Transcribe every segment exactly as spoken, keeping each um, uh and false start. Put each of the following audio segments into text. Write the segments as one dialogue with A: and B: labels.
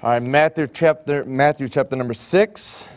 A: All right, Matthew chapter, Matthew chapter number six.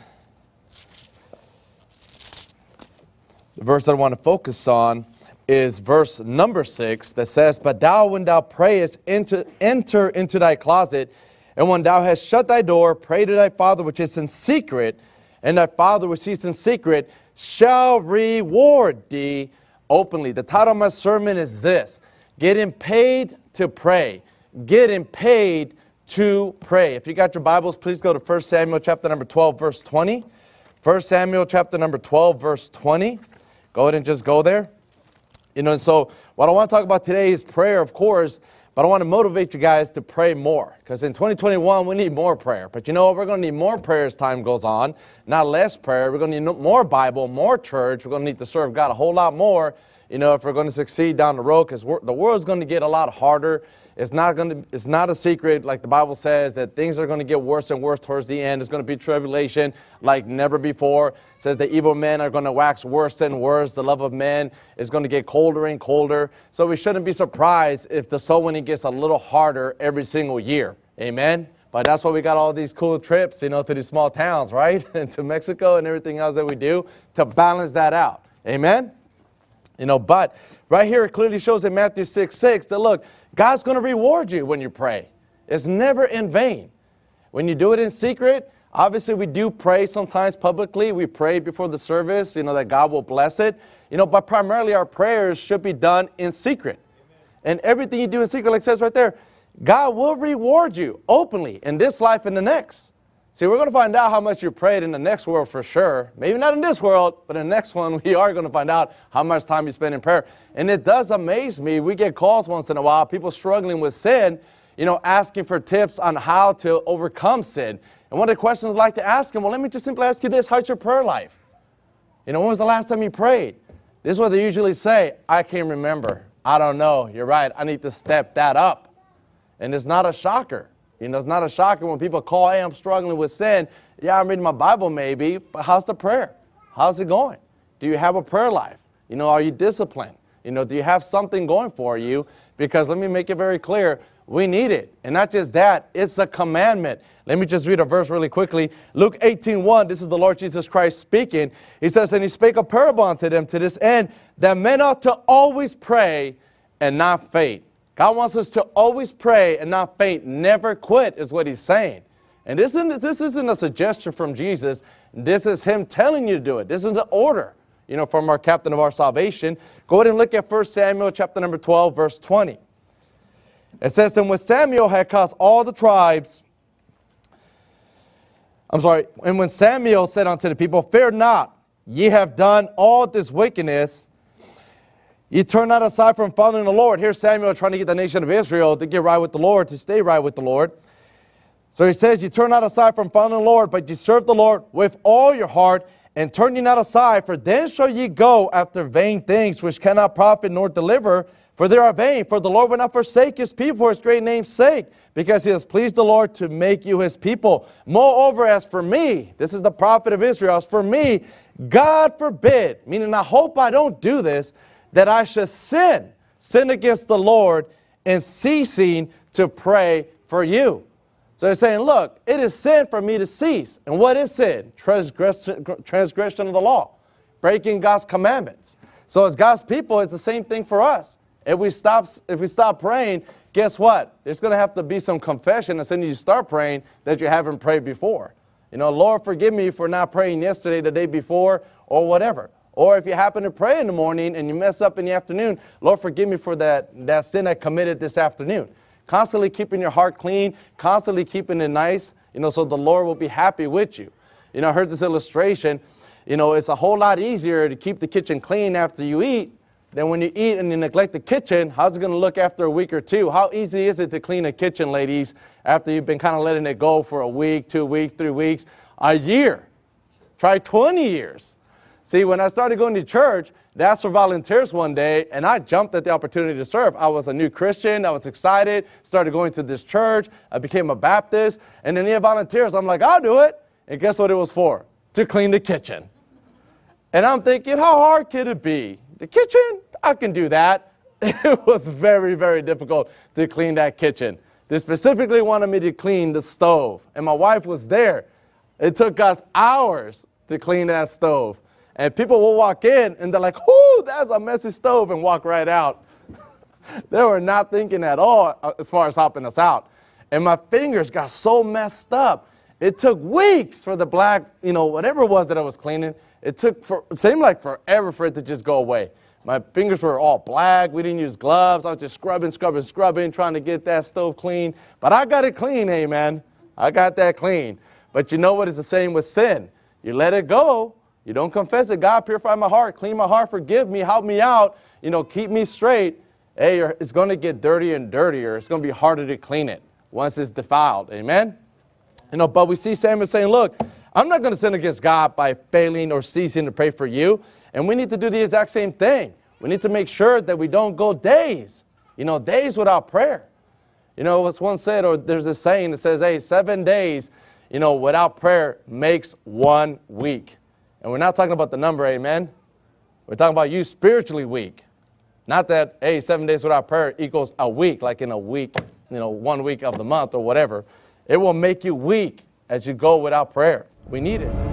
A: The verse that I want to focus on is verse number six that says, "But thou, when thou prayest, enter, enter into thy closet, and when thou hast shut thy door, pray to thy Father which is in secret, and thy Father which is in secret shall reward thee openly." The title of my sermon is this: Getting Paid to Pray. Getting paid to pray. If you got your Bibles, please go to First Samuel chapter number twelve, verse twenty. First Samuel chapter number twelve, verse twenty. Go ahead and just go there. You know, and so what I want to talk about today is prayer, of course, but I want to motivate you guys to pray more. Because in twenty twenty-one, we need more prayer. But you know what? We're going to need more prayer as time goes on, not less prayer. We're going to need more Bible, more church. We're going to need to serve God a whole lot more, you know, if we're going to succeed down the road, because the world's going to get a lot harder. It's not going to, it's not a secret, like the Bible says, that things are going to get worse and worse towards the end. There's going to be tribulation like never before. It says the evil men are going to wax worse and worse. The love of men is going to get colder and colder. So we shouldn't be surprised if the soul winning gets a little harder every single year. Amen? But that's why we got all these cool trips, you know, to these small towns, right? And to Mexico and everything else that we do to balance that out. Amen? You know, but right here it clearly shows in Matthew six six that, look, God's going to reward you when you pray. It's never in vain. When you do it in secret, obviously we do pray sometimes publicly. We pray before the service, you know, that God will bless it. You know, but primarily our prayers should be done in secret. Amen. And everything you do in secret, like it says right there, God will reward you openly in this life and the next. See, we're going to find out how much you prayed in the next world for sure. Maybe not in this world, but in the next one, we are going to find out how much time you spend in prayer. And it does amaze me. We get calls once in a while, people struggling with sin, you know, asking for tips on how to overcome sin. And one of the questions I like to ask them, well, let me just simply ask you this: how's your prayer life? You know, when was the last time you prayed? This is what they usually say: I can't remember. I don't know. You're right. I need to step that up. And it's not a shocker. You know, it's not a shocker when people call, hey, I'm struggling with sin. Yeah, I'm reading my Bible maybe, but how's the prayer? How's it going? Do you have a prayer life? You know, are you disciplined? You know, do you have something going for you? Because let me make it very clear, we need it. And not just that, it's a commandment. Let me just read a verse really quickly. Luke eighteen one, this is the Lord Jesus Christ speaking. He says, "And he spake a parable unto them to this end, that men ought to always pray and not faint." God wants us to always pray and not faint, never quit is what he's saying. And this isn't, this isn't a suggestion from Jesus. This is him telling you to do it. This is the order, you know, from our captain of our salvation. Go ahead and look at First Samuel chapter number twelve, verse twenty. It says, "And when Samuel had caused all the tribes," I'm sorry, "and when Samuel said unto the people, Fear not, ye have done all this wickedness. You turn not aside from following the Lord." Here's Samuel trying to get the nation of Israel to get right with the Lord, to stay right with the Lord. So he says, "You turn not aside from following the Lord, but you serve the Lord with all your heart, and turn ye not aside, for then shall ye go after vain things, which cannot profit nor deliver, for they are vain. For the Lord will not forsake his people for his great name's sake, because he has pleased the Lord to make you his people. Moreover, as for me," this is the prophet of Israel, "as for me, God forbid," meaning I hope I don't do this, "that I should sin, sin against the Lord, in ceasing to pray for you." So he's saying, look, it is sin for me to cease. And what is sin? Transgression, transgression of the law, breaking God's commandments. So as God's people, it's the same thing for us. If we stop, if we stop praying, guess what? There's going to have to be some confession as soon as you start praying that you haven't prayed before. You know, Lord, forgive me for not praying yesterday, the day before, or whatever. Or if you happen to pray in the morning and you mess up in the afternoon, Lord, forgive me for that, that sin I committed this afternoon. Constantly keeping your heart clean, constantly keeping it nice, you know, so the Lord will be happy with you. You know, I heard this illustration. You know, it's a whole lot easier to keep the kitchen clean after you eat than when you eat and you neglect the kitchen. How's it going to look after a week or two? How easy is it to clean a kitchen, ladies, after you've been kind of letting it go for a week, two weeks, three weeks, a year? Try twenty years. See, when I started going to church, they asked for volunteers one day, and I jumped at the opportunity to serve. I was a new Christian. I was excited, started going to this church. I became a Baptist, and then they had volunteers. I'm like, I'll do it. And guess what it was for? To clean the kitchen. And I'm thinking, how hard could it be? The kitchen? I can do that. It was very, very difficult to clean that kitchen. They specifically wanted me to clean the stove, and my wife was there. It took us hours to clean that stove. And people will walk in, and they're like, whoo, that's a messy stove, and walk right out. They were not thinking at all as far as helping us out. And my fingers got so messed up. It took weeks for the black, you know, whatever it was that I was cleaning. It took, for, it seemed like forever for it to just go away. My fingers were all black. We didn't use gloves. I was just scrubbing, scrubbing, scrubbing, trying to get that stove clean. But I got it clean, amen. I got that clean. But you know what is the same with sin? You let it go. You don't confess it. God, purify my heart, clean my heart, forgive me, help me out, you know, keep me straight. Hey, it's going to get dirtier and dirtier. It's going to be harder to clean it once it's defiled. Amen? You know, but we see Samuel saying, look, I'm not going to sin against God by failing or ceasing to pray for you. And we need to do the exact same thing. We need to make sure that we don't go days, you know, days without prayer. You know, what's once said, or there's a saying that says, hey, seven days, you know, without prayer makes one week. And we're not talking about the number, amen? We're talking about you spiritually weak. Not that, hey, seven days without prayer equals a week, like in a week, you know, one week of the month or whatever. It will make you weak as you go without prayer. We need it.